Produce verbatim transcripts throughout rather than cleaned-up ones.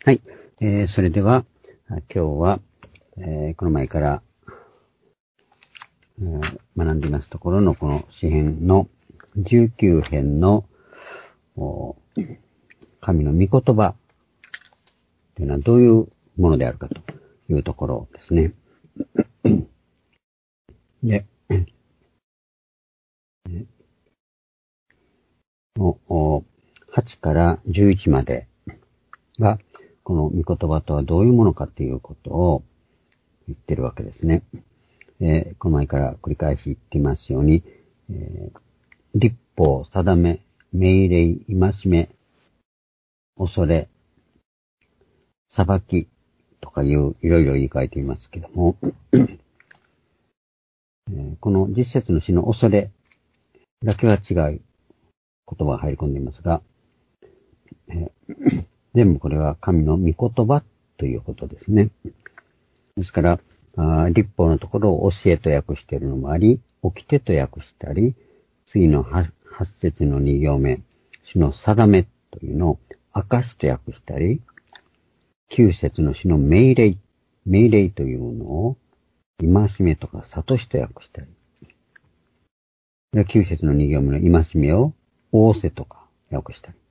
はい。えー、それでは、今日は、えー、この前から、えー、学んでいますところのこの詩編のじゅうきゅう編の神の御言葉というのはどういうものであるかというところですね。で、はちからじゅういちまでが、この御言葉とはどういうものかということを言ってるわけですね。えー、この前から繰り返し言っていますように、えー、律法、定め、命令、戒め、恐れ、裁きとかいういろいろ言い換えていますけども、えー、この実節の詩の恐れだけは違う言葉が入り込んでいますが、えー、全部これは神の御言葉ということですね。ですから、あ律法のところを教えと訳しているのもあり、掟と訳したり、次のはち節のに行目、詩の定めというのを証と訳したり、きゅう節の詩の命令、命令というのを戒めとか諭しと訳したり、きゅう節のに行目の戒めを仰せとか訳したり。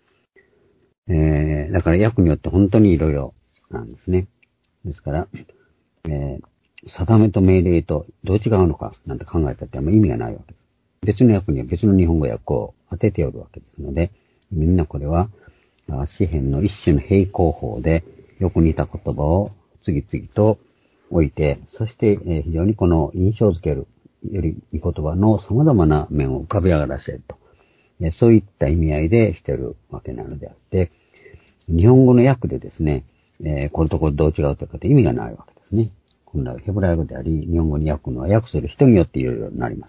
えー、だから訳によって本当にいろいろなんですね。ですから、えー、定めと命令とどう違うのかなんて考えたってあんま意味がないわけです。別の訳には別の日本語訳を当てておるわけですので、みんなこれは詩編の一種の並行法でよく似た言葉を次々と置いて、そして非常にこの印象づけるより御言葉の様々な面を浮かび上がらせると。そういった意味合いでしているわけなのであって、日本語の訳でですね、えー、これとこれどう違うとかって意味がないわけですね。本来はヘブライ語であり、日本語に訳すのは訳する人によっていろいろなります。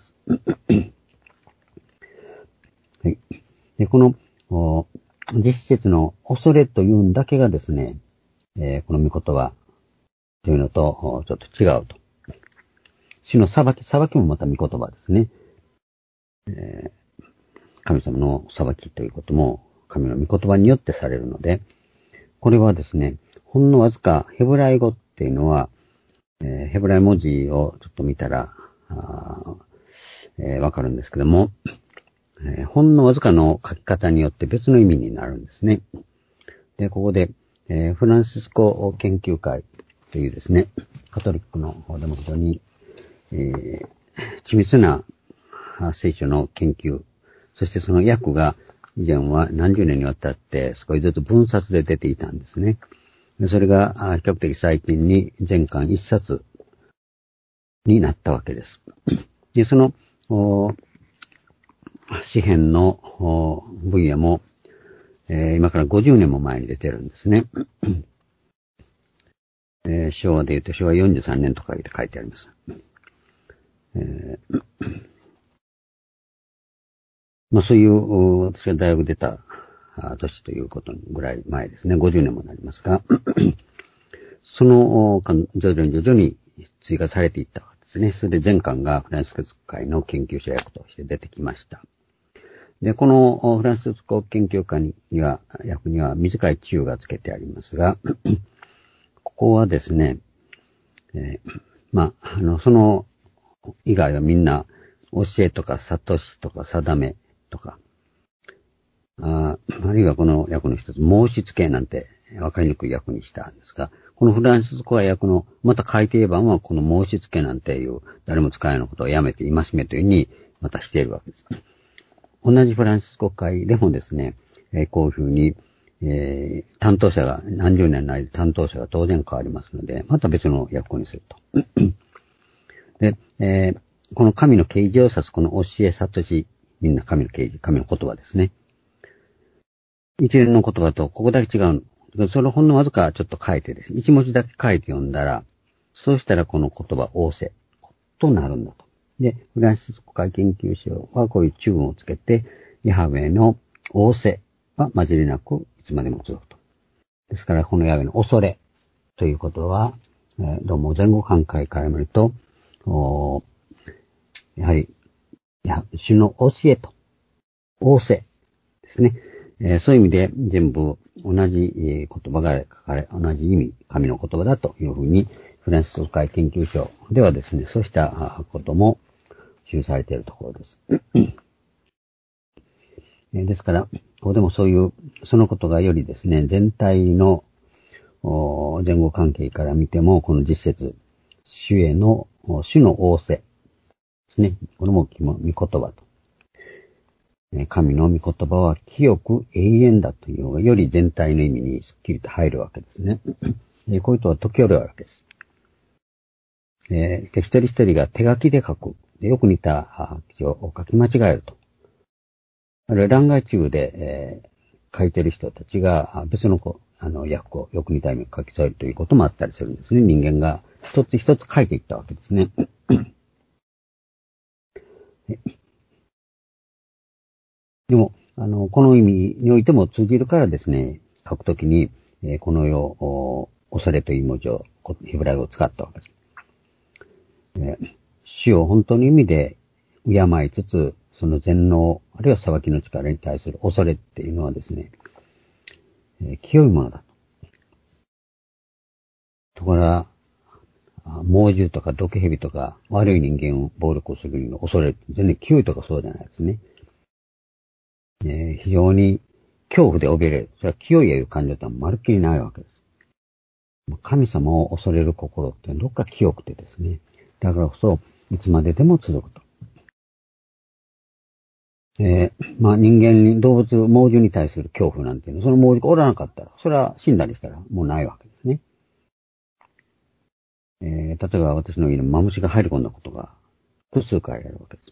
はい、でこの実節の恐れというんだけがですね、えー、この御言葉というのとちょっと違うと。主の裁き、裁きもまた御言葉ですね。えー、神様の裁きということも神の御言葉によってされるので、これはですね、ほんのわずかヘブライ語っていうのは、えー、ヘブライ文字をちょっと見たら、わ、えー、かるんですけども、えー、ほんのわずかの書き方によって別の意味になるんですね。で、ここで、えー、フランシスコ研究会というですね、カトリックの方でも非常に、えー、緻密な聖書の研究、そしてその訳が以前は何十年にわたって少しずつ分冊で出ていたんですね。それが比較的最近に全巻一冊になったわけです。で、その詩編の分野も、えー、今からごじゅうねんも前に出てるんですね。えー、昭和で言うと昭和よんじゅうさんねんとか書いてあります。えー、まあそういう、私が大学出た年ということぐらい前ですね。ごじゅうねんもなりますが、その徐々に徐々に追加されていったわけですね。それで全巻がフランシスコ会の研究者役として出てきました。で、このフランシスコ研究会には、役には短い中がつけてありますが、ここはですね、えー、まあ、あの、その以外はみんな教えとか諭しとか定めとか、あ, あるいはこの訳の一つ、申し付けなんて分かりにくい訳にしたんですが、このフランシスコ訳の、また改訂版はこの申し付けなんていう、誰も使えないことをやめて戒めというふうにまたしているわけです。同じフランシスコ会でもですね、えー、こういうふうに、えー、担当者が、何十年の間担当者が当然変わりますので、また別の訳にすると。で、えー、この神の啓示を指すこの教え悟し、みんな神の啓示、神の言葉ですね。一連の言葉とここだけ違うの。それをほんのわずかちょっと変えてですね、一文字だけ変えて読んだら、そうしたらこの言葉、仰せとなるんだと。で、フランシスコ会研究所はこういう注文をつけて、ヤハウェの仰せは混じりなくいつまでも続くと。ですから、このヤハウェの恐れということは、えー、どうも前後半回から見ると、やはり、主の教えと、仰せですね。 えー、そういう意味で全部同じ、えー、言葉が書かれ、同じ意味、神の言葉だというふうに、フランス教会研究所ではですね、そうしたことも記されているところです。ですから、ここでもそういう、そのことがよりですね、全体の前後関係から見ても、この実節、主への、主の仰せですね。これも御言葉と。神の御言葉は清く永遠だというのがより全体の意味にすっきりと入るわけですね。こういうことは時折あるわけです。えー、一人一人が手書きで書く。よく似た記を書き間違えると。あるいは欄外中で、えー、書いてる人たちが別のあの訳をよく似た意味を書き添えるということもあったりするんですね。人間が一つ一つ書いていったわけですね。でも、あの、この意味においても通じるからですね、書くときに、えー、この世、恐れという文字を、ヘブライ語を使ったわけです。えー、死を本当の意味で敬いつつ、その全能、あるいは裁きの力に対する恐れっていうのはですね、えー、清いものだと。ところが、猛獣とか毒蛇とか悪い人間を暴力をするに恐れ、全然清いとかそうじゃないですね。えー、非常に恐怖で怯える。それは清いという感情とはまるっきりないわけです。神様を恐れる心ってどっか清くてですね。だからこそ、いつまででも続くと。えー、まあ人間に、動物、猛獣に対する恐怖なんていうの、その猛獣がおらなかったら、それは死んだりしたらもうないわけですね。えー、例えば私の家にマムシが入り込んだことが複数回あるわけです。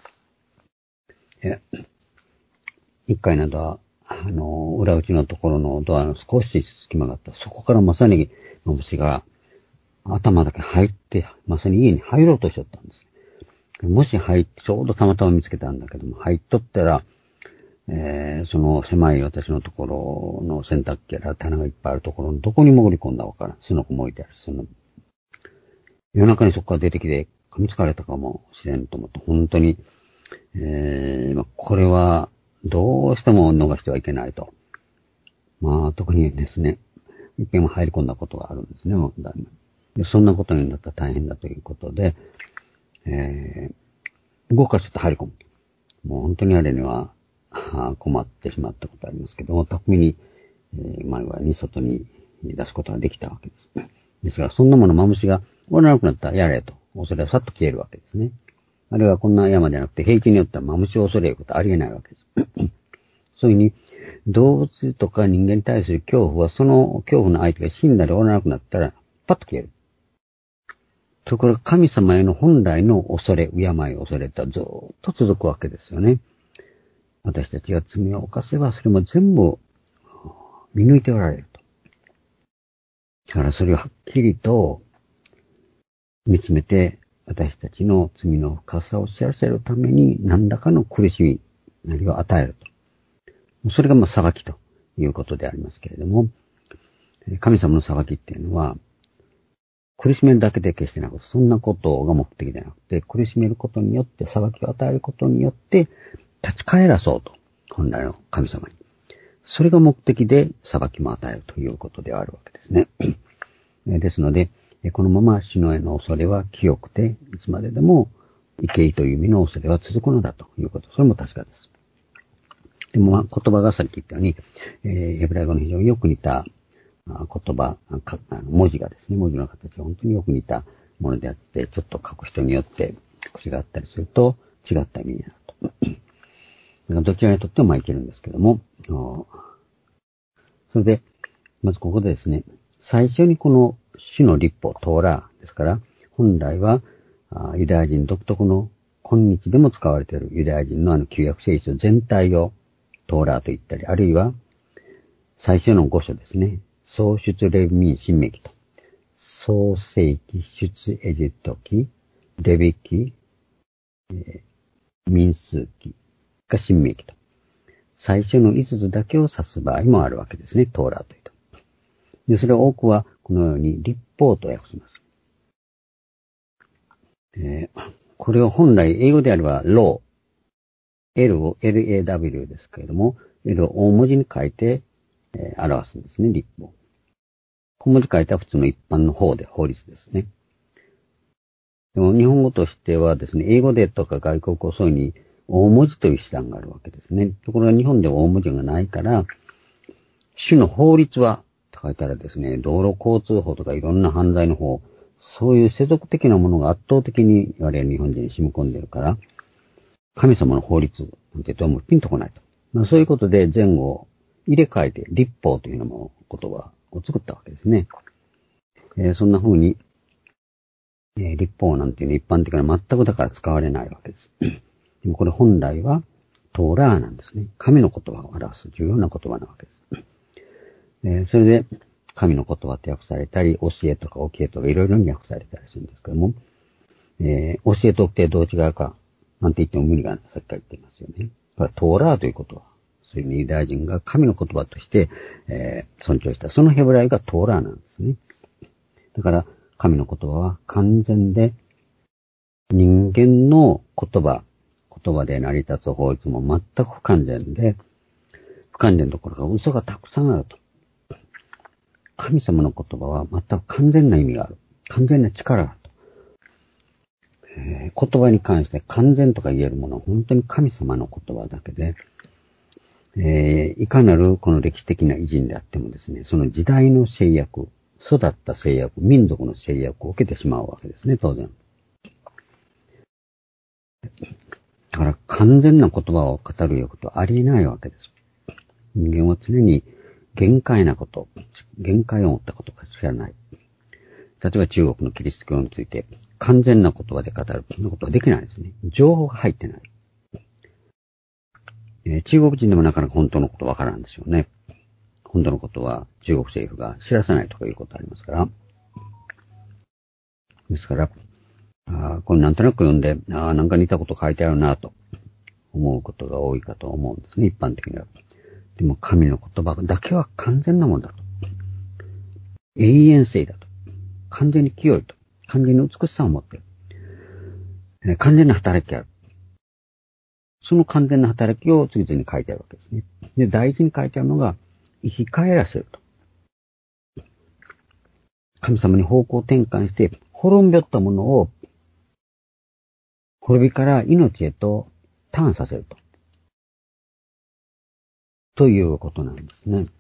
えー、一回などは、あの、裏打ちのところのドアの少し隙間があった。そこからまさにマムシが頭だけ入って、まさに家に入ろうとしちゃったんです。もし入って、ちょうどたまたま見つけたんだけども、入っとったら、えー、その狭い私のところの洗濯機やら棚がいっぱいあるところのどこに潜り込んだわからん。その子も置いてある。その、夜中にそこから出てきて噛みつかれたかもしれんと思って、本当に、えー、これはどうしても逃してはいけないと。まあ、特にですね、一遍も入り込んだことがあるんですね。でそんなことになったら大変だということで、えー、動かして入り込む。もう本当にあれには困ってしまったことありますけども、巧みに、えー、前はに外に出すことができたわけです。ですから、そんなものマムシがおらなくなったらやれと。それはさっと消えるわけですね。あるいはこんな山じゃなくて平地によってはマムシを恐れることはありえないわけです。そういうふうに、動物とか人間に対する恐怖は、その恐怖の相手が死んだりおらなくなったら、パッと消える。ところが神様への本来の恐れ、敬い恐れとはずっと続くわけですよね。私たちが罪を犯せば、それも全部見抜いておられると。だからそれをはっきりと見つめて、私たちの罪の深さを知らせるために何らかの苦しみなりを与えると。それがまあ裁きということでありますけれども、神様の裁きっていうのは、苦しめるだけで決してなく、そんなことが目的ではなくて、苦しめることによって、裁きを与えることによって、立ち返らそうと。本来の神様に。それが目的で裁きも与えるということであるわけですね。ですので、このまま死のへの恐れは清くて、いつまででも畏敬という意味の恐れは続くのだということ。それも確かです。でも、まあ、言葉がさっき言ったように、えー、ヘブライ語の非常によく似た言葉、文字がですね、文字の形が本当によく似たものであって、ちょっと書く人によって口があったりすると違った意味になると。どちらにとってもまあいけるんですけども、それで、まずここでですね、最初にこの主の律法、トーラーですから、本来はユダヤ人独特の今日でも使われているユダヤ人のあの旧約聖書全体をトーラーと言ったり、あるいは最初の五書ですね。創出レビ民新明記と。創世記、出エジプト記、レビ記、えー、民数記が新明記と。最初の五つだけを指す場合もあるわけですね。トーラーというと。で、それを多くはこのように律法と訳します。えー、これを本来英語であればロ L を エルエーダブリュー ですけれども、L を大文字に書いて、えー表すんですね、立法。小文字書いたら普通の一般の法で、法律ですね。でも日本語としてはですね、英語でとか外国語そういうふうに大文字という手段があるわけですね。ところが日本では大文字がないから、主の法律はと書いたらですね、道路交通法とかいろんな犯罪の法、そういう世俗的なものが圧倒的に我々日本人に染み込んでいるから、神様の法律なんてどうもピンとこないと。まあ、そういうことで前後を入れ替えて立法というような言葉を作ったわけですね。えー、そんな風に、えー、立法なんていうのは一般的な全くだから使われないわけです。でもこれ本来はトーラーなんですね。神の言葉を表す重要な言葉なわけです。えー、それで神の言葉って訳されたり、教えとか教えとかいろいろに訳されたりするんですけども、えー、教えと教えどう違うかなんて言っても無理がさっきから言っていますよね。これはトーラーということは、そういうユダヤ人が神の言葉として、えー、尊重した。そのヘブライがトーラーなんですね。だから神の言葉は完全で、人間の言葉、言葉で成り立つ法律も全く不完全で、不完全どころか嘘がたくさんあると。神様の言葉は全く完全な意味がある。完全な力があると。えー、言葉に関して完全とか言えるものは本当に神様の言葉だけで、えー、いかなるこの歴史的な偉人であってもですね、その時代の制約、育った制約、民族の制約を受けてしまうわけですね、当然。だから完全な言葉を語ることはありえないわけです。人間は常に限界なこと、限界を持ったことか知らない。例えば中国のキリスト教について完全な言葉で語る、そんなことはできないですね。情報が入ってない。えー、中国人でもなかなか本当のことわからんですよね。本当のことは中国政府が知らさないとかいうことありますから。ですから、あこれなんとなく読んで、あなんか似たこと書いてあるなと思うことが多いかと思うんですね、一般的には。でも神の言葉だけは完全なものだと。永遠性だと。完全に清いと。完全に美しさを持っている。えー、完全な働きがある。その完全な働きを次々に書いてあるわけですね。で、第一に書いてあるのが、生き返らせると。神様に方向転換して、滅んびょったものを、滅びから命へとターンさせると。ということなんですね。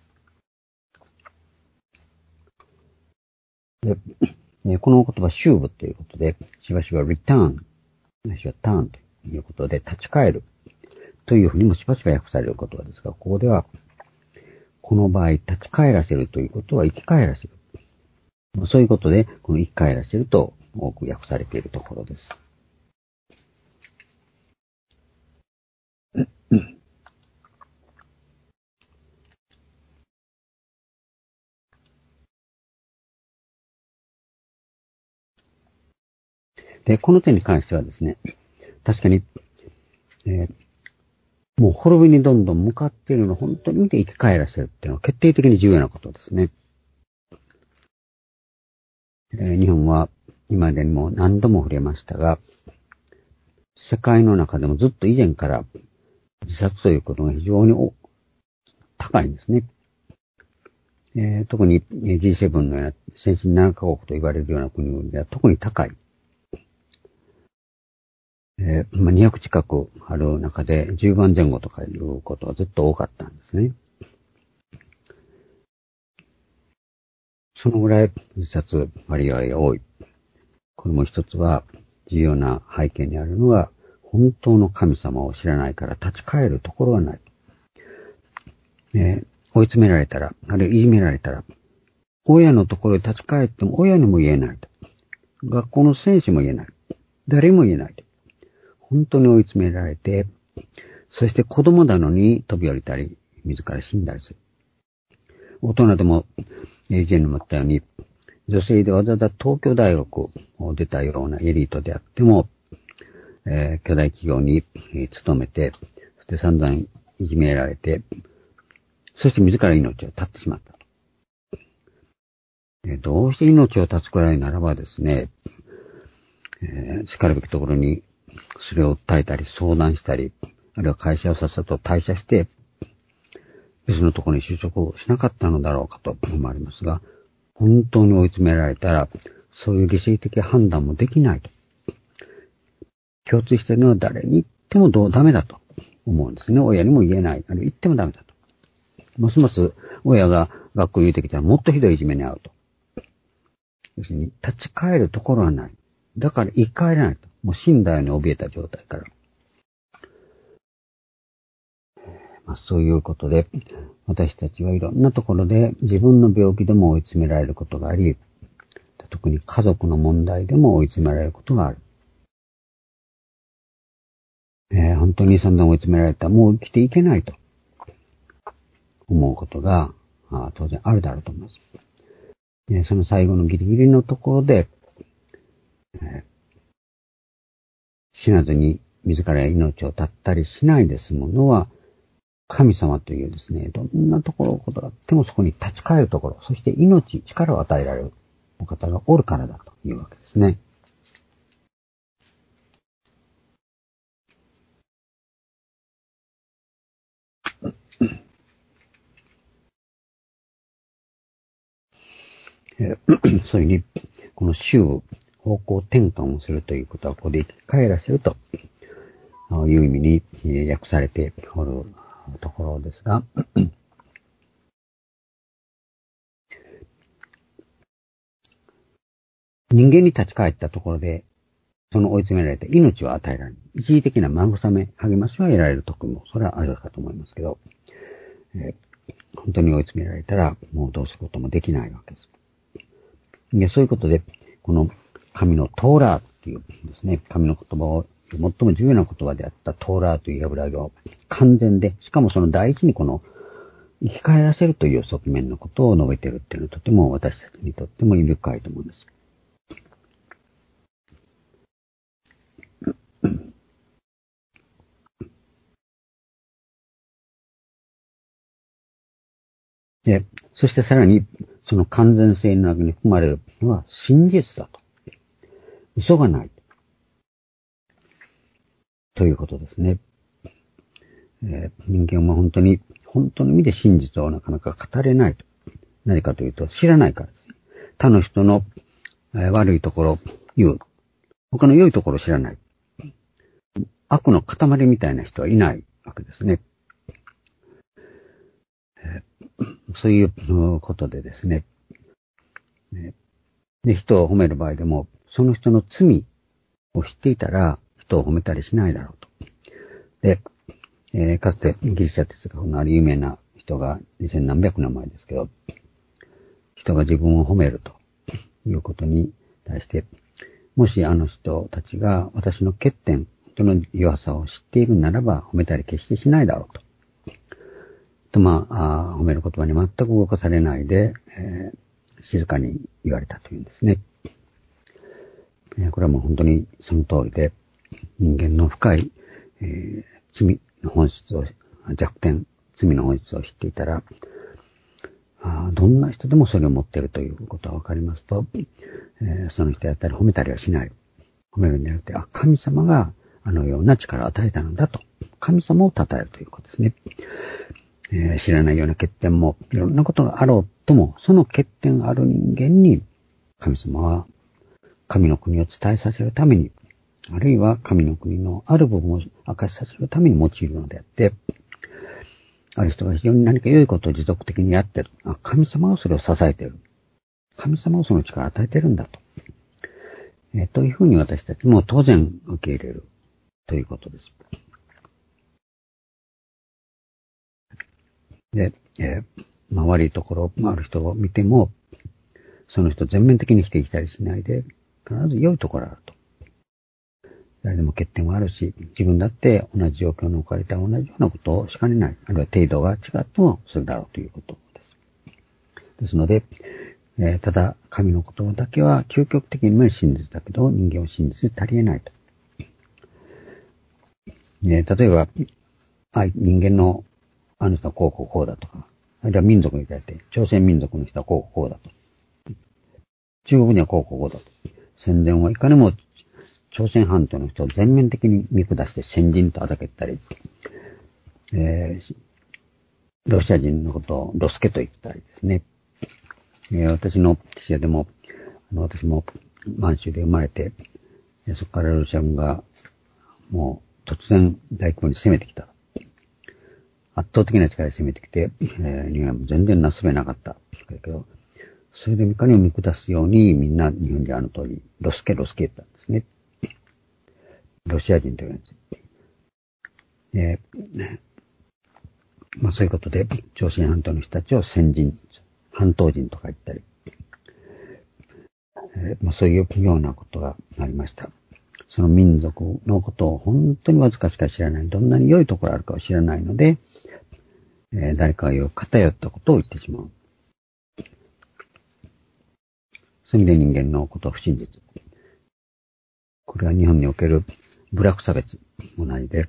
で、この言葉、修部ということで、しばしば return、しば turn ということで、立ち返るというふうにもしばしば訳される言葉ですが、ここでは、この場合、立ち返らせるということは生き返らせる。そういうことで、この生き返らせると多く訳されているところです。で、この点に関してはですね、確かに、えー、もう滅びにどんどん向かっているのを本当に見て生き返らせるっていうのは決定的に重要なことですね。えー、日本は今でも何度も触れましたが、世界の中でもずっと以前から自殺ということが非常に高いんですね。えー、特に ジーセブン のような先進ななカ国と言われるような国々では特に高い。えー、まあ、にひゃく近くある中でじゅうばんぜん後とかいうことがずっと多かったんですね。そのぐらい自殺割合が多い。これも一つは重要な背景にあるのが、本当の神様を知らないから立ち返るところはない。えー、追い詰められたら、あるいはいじめられたら、親のところに立ち返っても親にも言えないと。学校の先生も言えない。誰も言えないと。本当に追い詰められて、そして子供なのに飛び降りたり、自ら死んだりする。大人でも、以前にも言ったように、女性でわざわざ東京大学を出たようなエリートであっても、えー、巨大企業に勤めて、そして散々いじめられて、そして自ら命を絶ってしまったと。えー、どうして命を絶つくらいならばですね、えー、しかるべきところにそれを訴えたり相談したり、 あるいは会社をさっさと退社して、別のところに就職をしなかったのだろうかと思われますが、本当に追い詰められたら、そういう理性的判断もできないと。共通しているのは誰に言ってもどうダメだと思うんですね。親にも言えない。あるいは言ってもダメだと。ますます親が学校に言うてきたらもっとひどいいじめに遭うと。要するに立ち返るところはない。だから言い換えられないと。もう死んだように怯えた状態から。まあ、そういうことで、私たちはいろんなところで自分の病気でも追い詰められることがあり、特に家族の問題でも追い詰められることがある。えー、本当にそんな追い詰められたらもう生きていけないと思うことがあ当然あるだろうと思います。えー、その最後のギリギリのところで、えー、死なずに自ら命を絶ったりしないで済むのは神様というですね、どんなところことがあってもそこに立ち返るところ、そして命、力を与えられるお方がおるからだというわけですね。えー、そういうふうに、この週、方向転換をするということは、ここで生き返らせるという意味に訳されておるところですが、人間に立ち返ったところで、その追い詰められて命を与えられる。一時的な慰め、励ましは得られる徳も、それはあるかと思いますけど、えー、本当に追い詰められたら、もうどうすることもできないわけです。いやそういうことで、この神のトーラーっていうですね、神の言葉を、最も重要な言葉であったトーラーという油揚を完全で、しかもその第一にこの生き返らせるという側面のことを述べているっていうのはとても私たちにとっても意味深いと思います。で、そしてさらにその完全性の中に含まれるのは真実だと。嘘がない。ということですね。えー、人間は本当に、本当の意味で真実をなかなか語れないと。何かというと知らないからです。他の人の、えー、悪いところを言う。他の良いところを知らない。悪の塊みたいな人はいないわけですね。えー、そういうことでですね。で、人を褒める場合でも、その人の罪を知っていたら、人を褒めたりしないだろうと。で、えー、かつてギリシャ哲学のある有名な人がにせんなんびゃくねんまえですけど、人が自分を褒めるということに対して、もしあの人たちが私の欠点、人の弱さを知っているならば褒めたり決してしないだろうと。と、まあ、あ褒める言葉に全く動かされないで、えー、静かに言われたというんですね。えー、これはもう本当にその通りで、人間の深い、えー、罪の本質を、弱点、罪の本質を知っていたら、あどんな人でもそれを持っているということが分かりますと、えー、その人やったり褒めたりはしない。褒めるんじゃなくて、あ、神様があのような力を与えたのだと。神様を称えるということですね。えー、知らないような欠点も、いろんなことがあろうとも、その欠点がある人間に、神様は神の国を伝えさせるために、あるいは神の国のある部分を明かしさせるために用いるのであって、ある人が非常に何か良いことを持続的にやっている。あ、神様がそれを支えている。神様をその力を与えているんだと。えー、というふうに私たちも当然受け入れるということです。で、えーまあ、悪いところある人を見ても、その人全面的に否定したりしないで、必ず良いところがあると。誰でも欠点はあるし、自分だって同じ状況に置かれた同じようなことをしかねない。あるいは程度が違ってもするだろうということです。ですので、えー、ただ神の言葉だけは究極的に見る真実だけど、人間を真実で足りえないと。えー、例えば、あ、人間のあの人はこうこうこうだとか、あるいは民族に対して、朝鮮民族の人はこうこうだと。中国にはこうこうこうだと。戦前はいかにも朝鮮半島の人を全面的に見下して先人とあだけたり、 えー、ロシア人のことをロスケと言ったりですね。えー、私の父親でも、あの私も満州で生まれて、そこからロシア軍がもう突然大規模に攻めてきた。圧倒的な力で攻めてきて、えー、日本は全然なすべなかった。だけど、それで怒りを見下すようにみんな日本であの通り、ロスケロスケ言ったんですね。ロシア人と言うんです。えーまあそういうことで、朝鮮半島の人たちを先人、半島人とか言ったり、えーまあ、そういうようなことがありました。その民族のことを本当にわずかしか知らない、どんなに良いところあるかを知らないので、えー、誰かが言う偏ったことを言ってしまう。そういう意味で人間のことは不真実。これは日本における部落差別も同じで、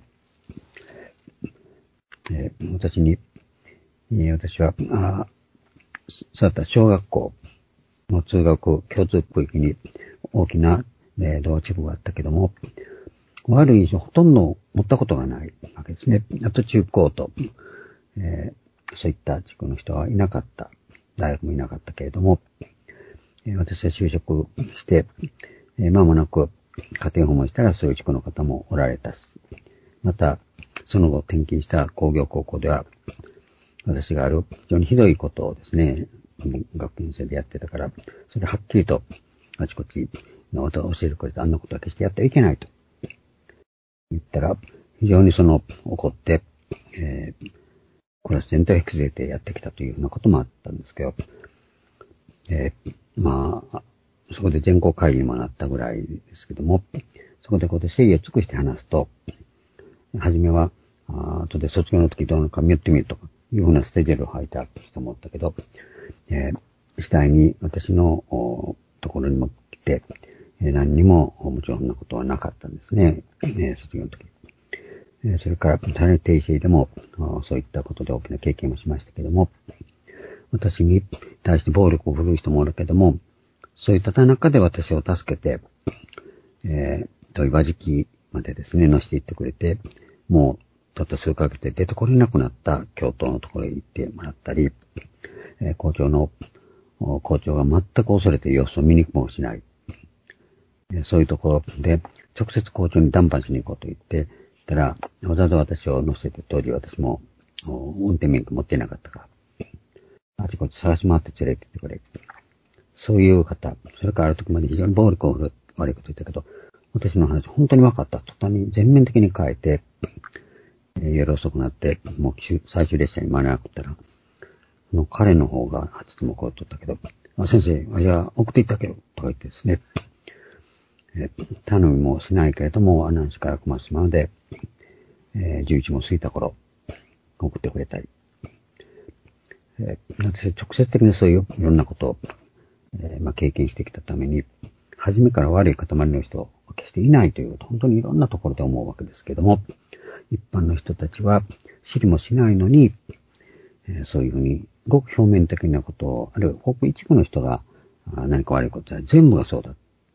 えー、私に、えー、私は、あそうだった小学校の通学共通区域に大きな、えー、同地区があったけども、悪い印象ほとんど持ったことがないわけですね。あと中高と、えー、そういった地区の人はいなかった。大学もいなかったけれども、えー、私は就職して、えー、間もなく家庭訪問したらそういう地区の方もおられたし、また、その後転勤した工業高校では、私がある非常にひどいことをですね、学院生でやってたから、それはっきりとあちこちのことを教えてくれて、あんなことは決してやってはいけないと言ったら、非常にその怒って、えー、クラス全体を引き連れてやってきたというようなこともあったんですけど、えー、まあ、そこで全校会議にもなったぐらいですけども、そこでこうやって誠意を尽くして話すと、はじめは、あ後で卒業の時どうなのか見よってみるとかいうふうなステジェルを吐いた人もおったけど、えー、次第に私のところにも来て、えー、何にももちろんそんなことはなかったんですね、えー、卒業の時。えー、それから、タレテイシーでもそういったことで大きな経験をしましたけども、私に対して暴力を振るう人もおるけども、そういった中で私を助けて、えー、問い場時期までですね、乗せていってくれて、もう、たった数ヶ月で出てこれなくなった教頭のところへ行ってもらったり、えー、校長の、校長が全く恐れて様子を見にもしない。えー、そういうところで、直接校長に談判しに行こうと言って、たら、わざわざ私を乗せて、当時私も、運転免許持っていなかったから、あちこち探し回って連れてってくれ。そういう方、それからある時まで非常に暴力を悪いこと言ったけど、私の話本当に分かった途端に全面的に変えて、えー、夜遅くなって、もう最終列車に間に合わなくったら、その彼の方が初ともこう言っとったけど、あ先生、いや、送っていったけど、とか言ってですね、えー、頼みもしないけれども、阿南市から小松島まで、えー、じゅういちも過ぎた頃、送ってくれたり、えー、私は直接的にそういういろんなことを、えーまあ、経験してきたために、初めから悪い塊の人は決していないということ、本当にいろんなところで思うわけですけども、一般の人たちは知りもしないのに、えー、そういうふうにごく表面的なことを、あるいはごく一部の人が何か悪いことは全部がそうだ。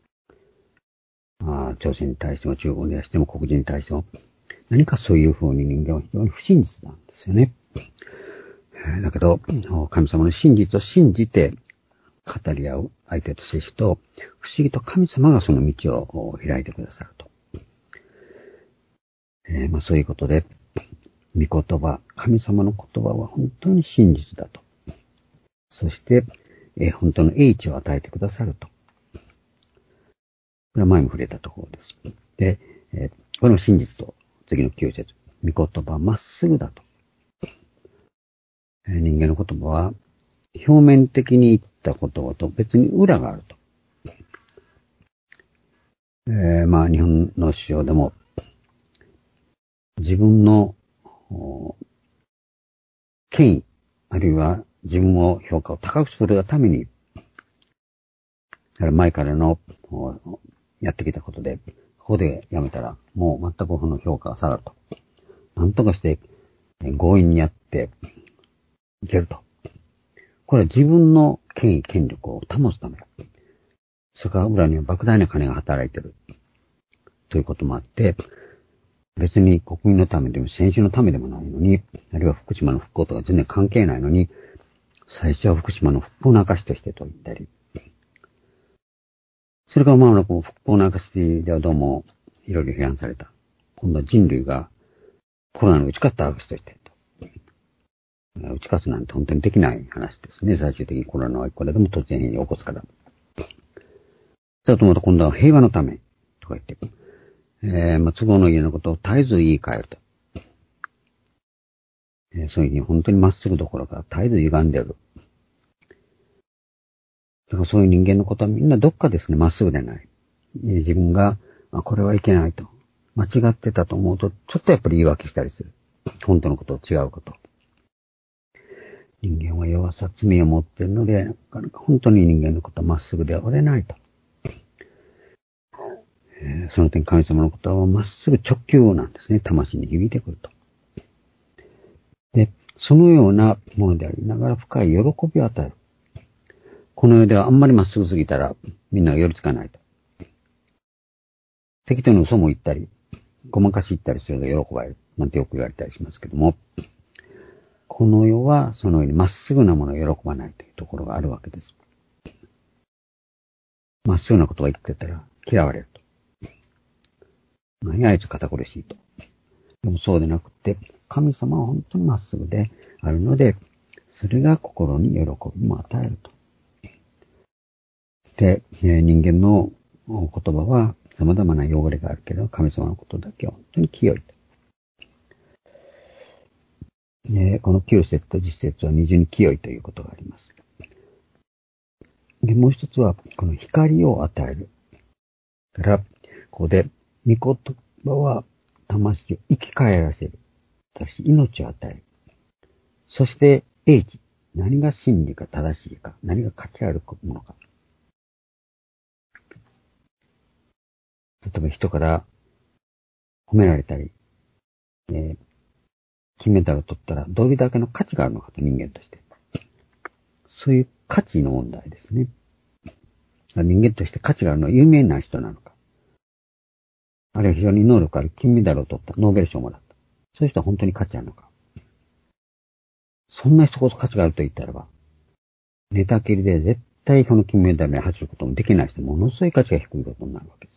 あ朝鮮に対しても中国に対しても黒人に対しても、何かそういうふうに人間は非常に不真実なんですよね。だけど、神様の真実を信じて語り合う相手と接しと、不思議と神様がその道を開いてくださると。えー、まあそういうことで、御言葉、神様の言葉は本当に真実だと。そして、えー、本当の英知を与えてくださると。これは前も触れたところです。で、えー、この真実と次のきゅう節、御言葉はまっすぐだと。えー、人間の言葉は表面的に言った言葉と別に裏があると。えー、まあ日本の首相でも自分の権威、あるいは自分を評価を高くするために、前からのやってきたことで、ここでやめたらもう全くこの評価が下がると。なんとかして強引にやっていけると。これは自分の権威、権力を保つため。それから裏には莫大な金が働いている。ということもあって、 別に国民のためでも選手のためでもないのに、あるいは福島の復興とか全然関係ないのに、最初は福島の復興の証としてと言ったり、それからまあ、復興の証ではどうもいろいろ批判された。今度は人類がコロナの打ち勝った証としてと。打ち勝つなんて本当にできない話ですね。最終的にコロナはいくらでも突然変異を起こすから。それとまた今度は平和のためとか言って、えー、まあ、都合のいいようなことを絶えず言い換えると。えー、そういうふうに本当にまっすぐどころか絶えず歪んでる。だからそういう人間のことはみんなどっかですね、まっすぐでない。えー、自分が、あ、これはいけないと。間違ってたと思うと、ちょっとやっぱり言い訳したりする。本当のことと違うこと。人間は弱さ、罪を持っているので、本当に人間のことはまっすぐではおれないと。えー、その点神様のことはまっすぐ直球なんですね。魂に響いてくると。で、そのようなものでありながら深い喜びを与える。この世ではあんまりまっすぐすぎたらみんなが寄りつかないと。適当に嘘も言ったり、ごまかし言ったりすると喜ばれる。なんてよく言われたりしますけども、この世はそのようにまっすぐなものを喜ばないというところがあるわけです。まっすぐなことが言ってたら嫌われると。何あいつ堅苦しいと。でもそうでなくて、神様は本当にまっすぐであるので、それが心に喜びも与えると。で、人間の言葉は様々な汚れがあるけど、神様のことだけは本当に清いと。でこのきゅう節とじゅっ節は二重に清いということがあります。で、もう一つは、この光を与える。から、ここで、御言葉は魂を生き返らせる。私、命を与える。そして、英知。何が真理か正しいか。何が価値あるものか。例えば人から褒められたり、えー、金メダルを取ったらどれだけの価値があるのかと、人間として。そういう価値の問題ですね。人間として価値があるのは有名な人なのか。あるいは非常に能力ある金メダルを取った、ノーベル賞もらった。そういう人は本当に価値あるのか。そんな人こそ価値があると言ったらば、寝たきりで絶対その金メダルに走ることもできない人、ものすごい価値が低いことになるわけです。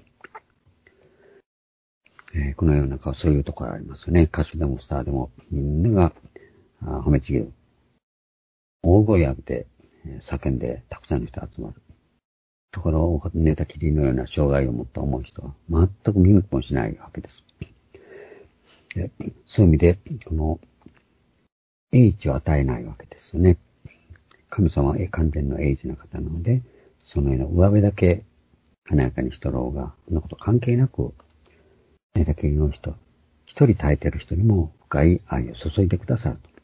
えー、このようなそういうところがありますよね。歌手でもスターでもみんなが褒めちぎる。大声上げて叫んでたくさんの人が集まる。ところを寝たきりのような障害を持った重い人は全く見向きもしないわけです。でそういう意味で、この英知を与えないわけですよね。神様は完全の英知な方なので、そのような上辺だけ華やかにしとろうが、そんなこと関係なく、寝たきりの人、一人耐えている人にも深い愛を注いでくださると。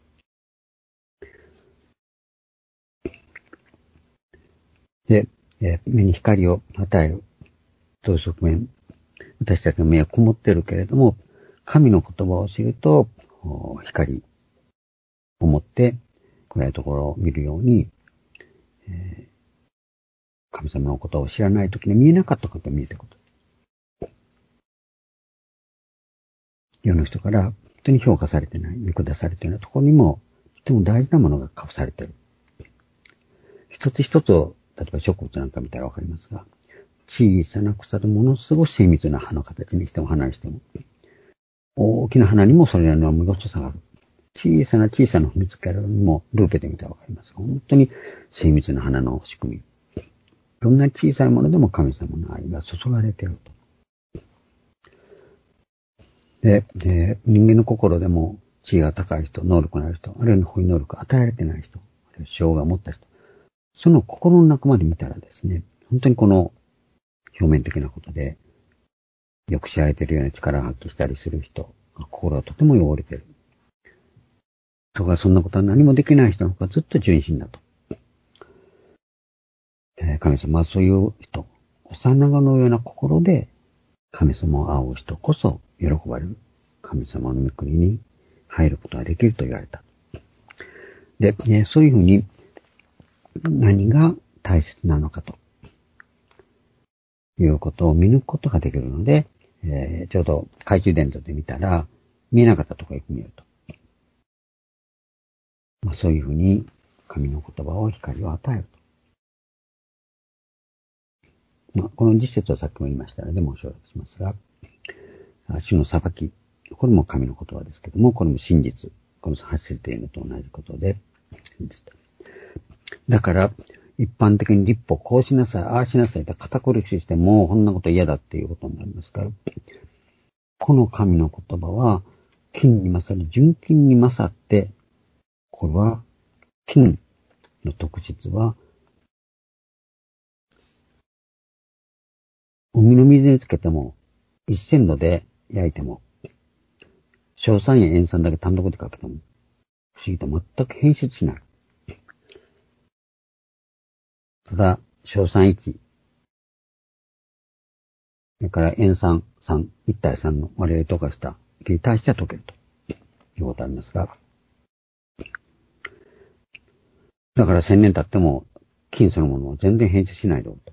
で、え目に光を与えるという側面、私たちの目は曇っているけれども、神の言葉を知ると、光を持って暗いところを見るように、えー、神様のことを知らないときに見えなかったことが見えてくる。世の人から本当に評価されてない、見下されているようなところにも、とても大事なものが隠されている。一つ一つを、例えば植物なんか見たらわかりますが、小さな草でものすごく精密な葉の形にしても花にしても、大きな花にもそれなりの見事さがある。小さな小さな見つけられるにもルーペで見たらわかりますが、本当に精密な花の仕組み。どんな小さいものでも神様の愛が注がれていると。で、で人間の心でも地位が高い人、能力のある人、あるいは本能力が与えられてない人、あるいは性が持った人、その心の中まで見たらですね、本当にこの表面的なことで、よく知られているような力を発揮したりする人、心がとても汚れている。とか、そんなことは何もできない人の方がずっと純真だと。えー、神様はそういう人、幼子のような心で神様を仰ぐ人こそ喜ばれる。神様の御国に入ることができると言われた。で、ね、そういうふうに何が大切なのかということを見抜くことができるので、 えー、ちょうど懐中電灯で見たら、見えなかったところへ見えると。まあ、そういうふうに神の言葉を光を与えると。まあ、この実節はさっきも言いましたので、もう省略しますが、主の裁き、これも神の言葉ですけども、これも真実。この発せているのと同じことで、だから、一般的に立法こうしなさい、ああしなさいと堅苦ししてもうこんなこと嫌だっていうことになりますから、この神の言葉は、金に勝る、純金に勝って、これは、金の特質は、海の水につけても、一千度で焼いても、硝酸や塩酸だけ単独でかけても、不思議と全く変質しない。ただ、硝酸いち、それから塩酸さん、いち対さんの割合溶かした液に対しては溶けるということがありますが、だから千年経っても金そのものは全然変質しないだろうと。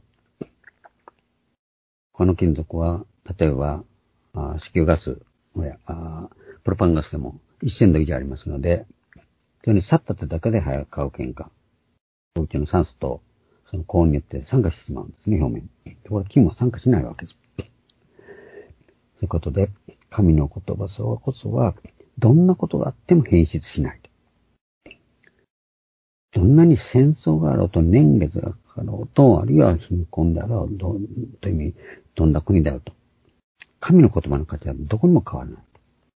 この金属は、例えば、あ子宮ガスやあプロパンガスでもいちせんど以上ありますので、それに去ったってだけで買う喧嘩。うちの酸素とその高温によって酸化してしまうんですね、表面に。ところが金は酸化しないわけです。ということで、神の言葉それこそは、どんなことがあっても変質しない。どんなに戦争があろうと、年月がかかろうと、あるいは貧困であろうと、という意味、どんな国であると。神の言葉の価値はどこにも変わらない。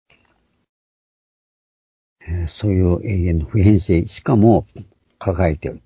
えー、そういう永遠の普遍性、しかも輝いている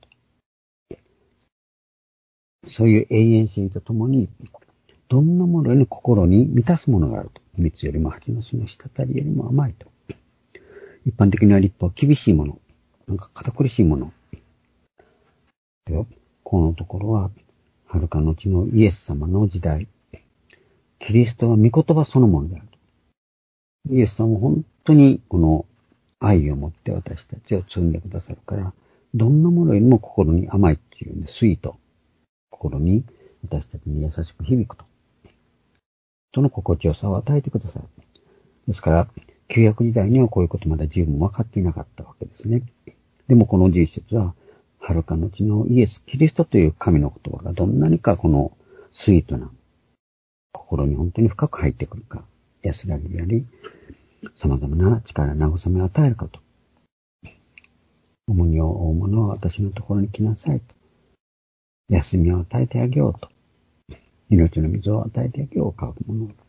と。そういう永遠性とともに、どんなものより心に満たすものがあると。蜜よりも蜂の巣の滴りよりも甘いと。一般的には立法は厳しいもの。なんか堅苦しいもの。では、このところは、はるか後のイエス様の時代、キリストは御言葉そのものであると。イエス様は本当にこの愛を持って私たちを包んでくださるから、どんなものよりも心に甘いっていうね、スイート。心に私たちに優しく響くと。その心地よさを与えてくださる。ですから、旧約時代にはこういうことまだ十分分かっていなかったわけですね。でもこのじゅういっ節は、はるか後のイエス・キリストという神の言葉がどんなにかこのスイートな心に本当に深く入ってくるか、安らぎであり、様々な力、慰めを与えるかと。重荷を負う者は私のところに来なさいと。休みを与えてあげようと。命の水を与えてあげよう、乾く者を。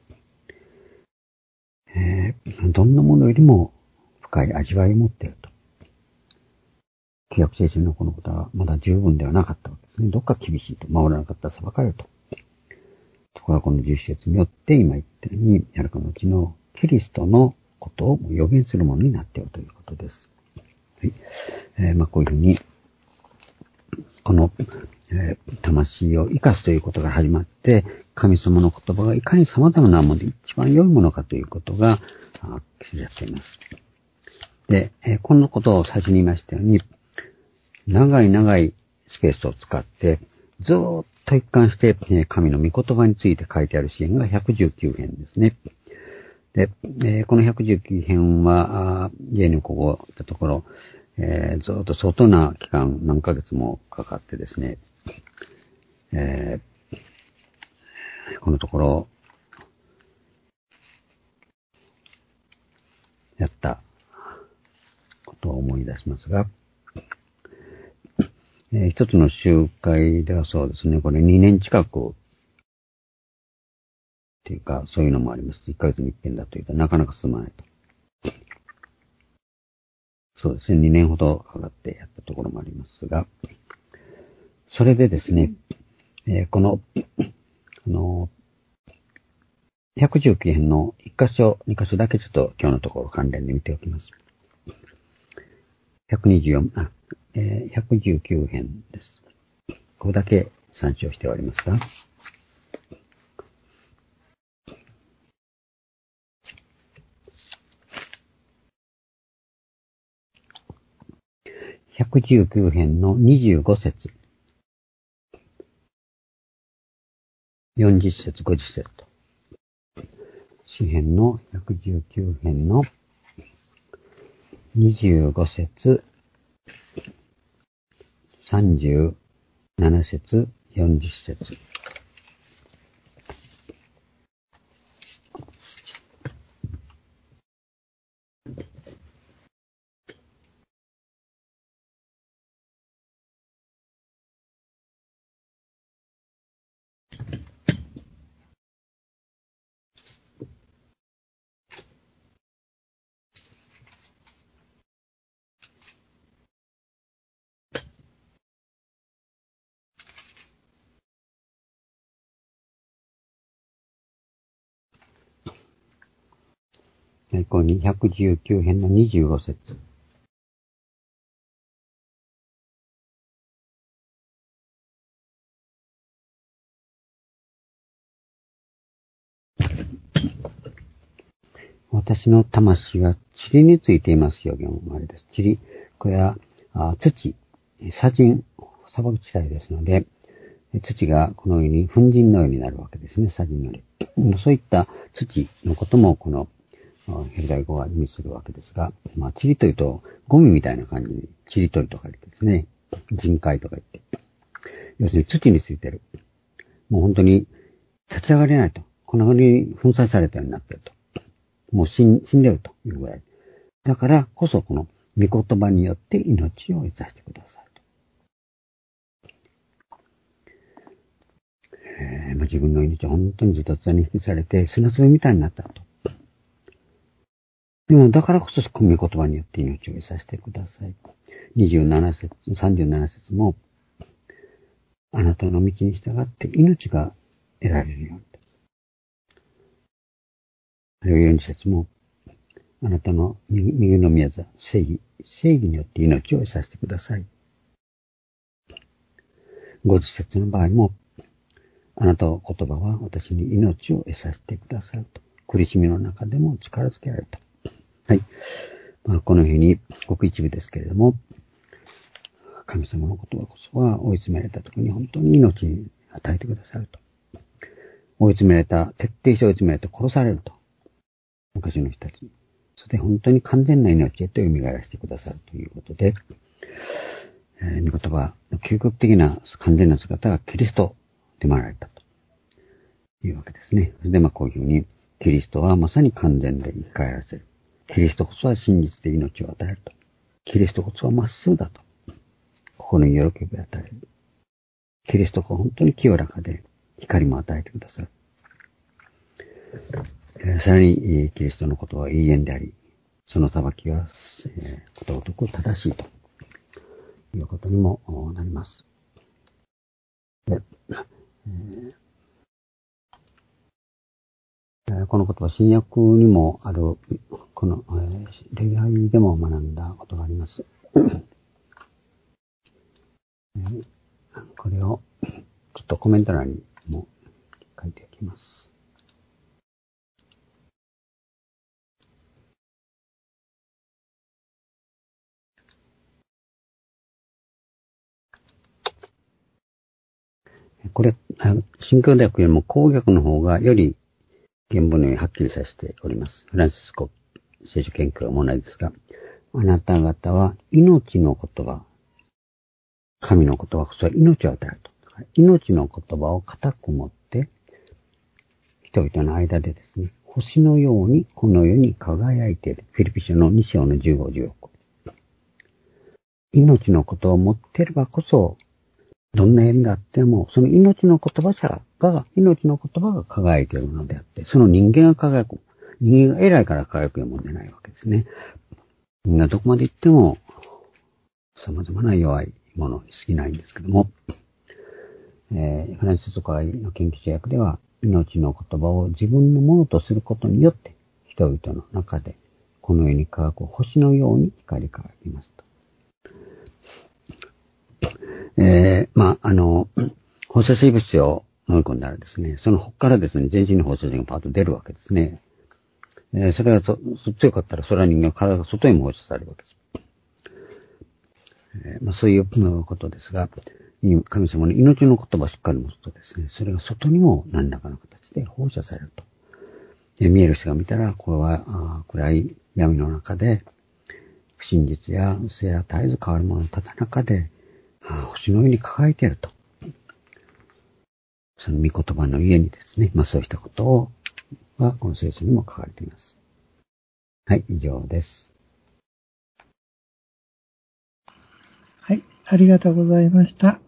えー、どんなものよりも深い味わいを持っていると。旧約聖書のこのことはまだ十分ではなかったわけですね。どっか厳しいと。守らなかったら裁かれると。ところがこのじゅういち節によって今言ったように、やるかのうちのキリストのことを予言するものになっているということです。はいえー、まあこういうふうに、この、えー、魂を生かすということが始まって、神様の言葉がいかに様々なもので一番良いものかということが知られています。で、えー、このことを最初に言いましたように、長い長いスペースを使って、ずーっと一貫して、えー、神の御言葉について書いてある詩篇がひゃくじゅうきゅう編ですね。で、えー、このひゃくじゅうきゅう編は、家にここったところ、えー、ずっと相当な期間、何ヶ月もかかってですね、えー、このところ、やったことを思い出しますが、えー、一つの集会ではそうですね、これにねん近く、っていうか、そういうのもあります。いっかげつに一遍だというとなかなか進まないと。そうですね、にねんほどかかってやったところもありますが、それでですね、えー、この、あの、ひゃくじゅうきゅう編のいっ箇所、に箇所だけちょっと今日のところ関連で見ておきます。ひゃくにじゅうよん、あ、えー、ひゃくじゅうきゅう編です。ここだけ参照しておりますが、ひゃくじゅうきゅう編のにじゅうご節、よんじゅっ節、ごじゅっ節と。 詩編のひゃくじゅうきゅう編のにじゅうご節、さんじゅうなな節、よんじゅっ節。最高にひゃくじゅうきゅう編のにじゅうご節。私の魂は塵についていますよ、原文あれです。塵、これはあ土、砂塵、砂漠地帯ですので、土がこのように粉塵のようになるわけですね、砂塵より。そういった土のこともこのヘブライ語は意味するわけですが、まあ、塵というとゴミみたいな感じに、塵取りとか言ってですね、人海とか言って、要するに土についてる。もう本当に立ち上がれないと。こんな風に粉砕されたようになっていると。もう死ん、死んでるというぐらい。だからこそこの御言葉によって命を得させてくださいと。えーまあ、自分の命は本当にずっとつに引きされて砂粒みたいになったと。でもだからこそ御言葉によって命を得させてください。にじゅうなな節、さんじゅうなな節も、あなたの道に従って命が得られるように。あるいはよんじゅっ節も、あなたの右の宮座、正義、正義によって命を得させてください。ごじゅっ節の場合も、あなたの言葉は私に命を得させてくださると。苦しみの中でも力づけられた。はい。まあ、このように、ごく一部ですけれども、神様の言葉こそは追い詰められた時に本当に命に与えてくださると。追い詰められた、徹底して追い詰められて殺されると。昔の人たちに。それで本当に完全な命へと蘇らせてくださるということで、えー、御言葉の究極的な完全な姿がキリストでもあられたというわけですね。それでまあこういうふうに、キリストはまさに完全で生き返らせる。キリストこそは真実で命を与えると。キリストこそはまっすぐだと。心に喜びを与える。キリストが本当に清らかで光も与えてくださる。えー、さらに、キリストのことは永遠であり、その裁きは、えー、ことごとく正しいということにもなります。でえー、この言葉、新約にもある、この、えー、礼拝でも学んだことがあります。えー、これを、ちょっとコメント欄にも書いておきます。これ、新教大学よりも公約の方がより原文のようにはっきりさせております。フランシスコ聖書研究は問題ですが、あなた方は命の言葉、神の言葉こそは命を与えると。命の言葉を固く持って、人々の間でですね、星のようにこの世に輝いている。フィリピ書のに章のじゅうご、じゅうろく。命のことを持っていればこそ、どんな闇があっても、その命の言葉者が、命の言葉が輝いているのであって、その人間が輝く。人間が偉いから輝くようなもんでないわけですね。人間がどこまで行っても、様々な弱いものに過ぎないんですけども、えー、フランシスコ会の研究者役では、命の言葉を自分のものとすることによって、人々の中で、この世に輝く星のように光り輝きますと。えー、まあ、あの、放射性物質を飲み込んだらですね、その他からですね、全身に放射線がパーッと出るわけですね。えー、それがそ強かったら、それは人間の体が外にも放射されるわけです。えーまあ、そういうことですが、神様の命の言葉をしっかり持つとですね、それが外にも何らかの形で放射されると。 見える人が見たら、これは暗い闇の中で、不真実や嘘や絶えず変わるもののただ中で、星のように輝いていると。その御言葉の家にですね、まあそうしたことを、がこの聖書にも書かれています。はい、以上です。 はい、ありがとうございました。